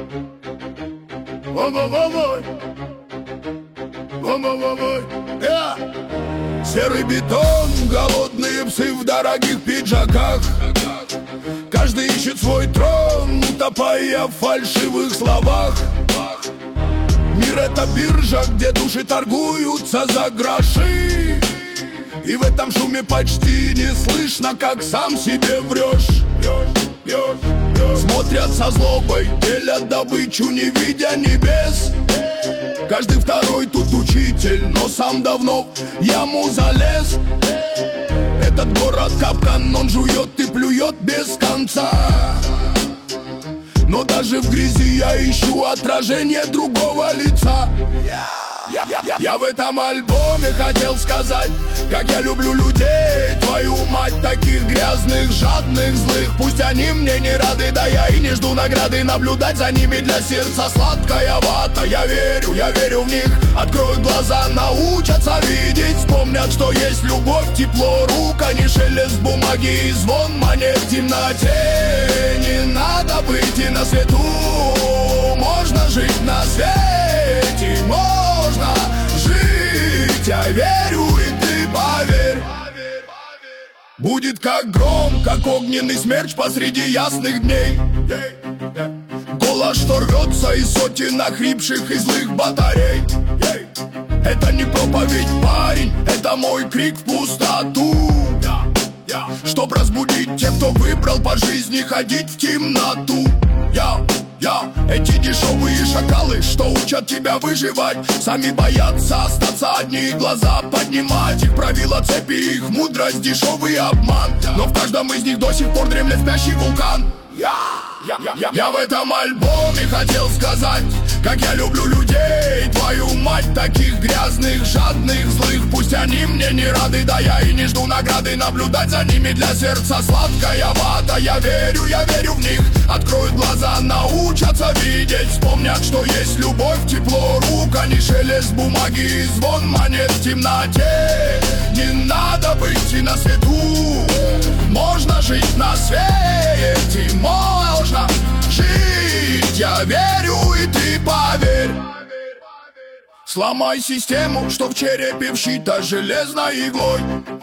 Серый бетон, голодные псы в дорогих пиджаках. Каждый ищет свой трон, утопая в фальшивых словах. Мир — это биржа, где души торгуются за гроши. И в этом шуме почти не слышно, как сам себе врешь. Смотрят со злобой, делят добычу, не видя небес. Каждый второй тут учитель, но сам давно в яму залез. Этот город капкан, он жует и плюет без конца. Но даже в грязи я ищу отражение другого лица. Я в этом альбоме хотел сказать, как я люблю людей, твою мать, таких грязных, жадных, злых. Пусть они мне не рады, да я и не жду награды. Наблюдать за ними для сердца сладкая вата. Я верю в них, откроют глаза, научатся видеть. Вспомнят, что есть любовь, тепло рук, а не шелест бумаги и звон монет в темноте. Не надо быть и на свету, можно жить на свете, можно жить, я верю, и ты поверь. Будет как гром, как огненный смерч посреди ясных дней. Голос, что рвется из сотен охрипших и злых батарей. Это не проповедь, парень, это мой крик в пустоту. Чтоб разбудить тех, кто выбрал по жизни ходить в темноту. Эти дешевые шакалы, что учат тебя выживать, сами боятся остаться одни, глаза поднимать. Их правила цепи, их мудрость, дешевый обман. Но в каждом из них до сих пор дремлет спящий вулкан. Я в этом альбоме хотел сказать, как я люблю людей, твою мать, таких грязных, жадных, злых. Пусть они мне не рады, да я и не жду награды. Наблюдать за ними для сердца сладкая вата. Я верю в них, откроют глаза, научатся видеть. Вспомнят, что есть любовь, тепло рук, а не шелест бумаги и звон монет в темноте. Не надо быть и на свету, можно жить на свете, можно жить, я верю, и ты поверь. Сломай систему, что в черепе вшита железной иглой.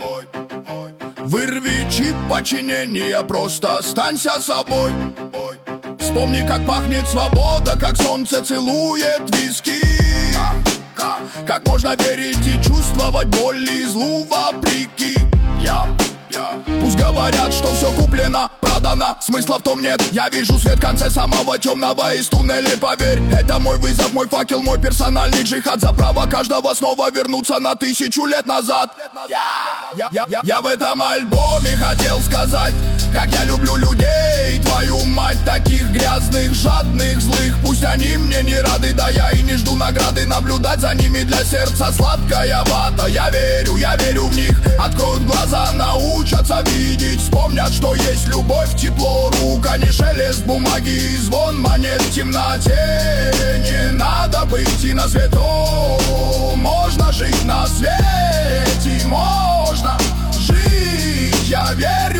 Вырви чип подчинения, просто останься собой. Вспомни, как пахнет свобода, как солнце целует виски. Как можно верить и чувствовать боль и злу вопреки. Пусть говорят, что все куплено, продано, смысла в том нет. Я вижу свет в конце самого темного из туннеля, поверь. Это мой вызов, мой факел, мой персональный джихад. За право каждого снова вернуться на 1000 лет назад. Я в этом альбоме хотел сказать, как я люблю людей, твою мать, таких грязных, жадных, злых. Пусть они мне не рады, да я и не жду награды. Наблюдать за ними для сердца сладкая вата. Я верю в них, откроют глаза, научатся видеть. Вспомнят, что есть любовь, тепло рук, а не шелест бумаги и звон монет в темноте. Не надо быть и на свету, можно жить на свете, можно жить, я верю.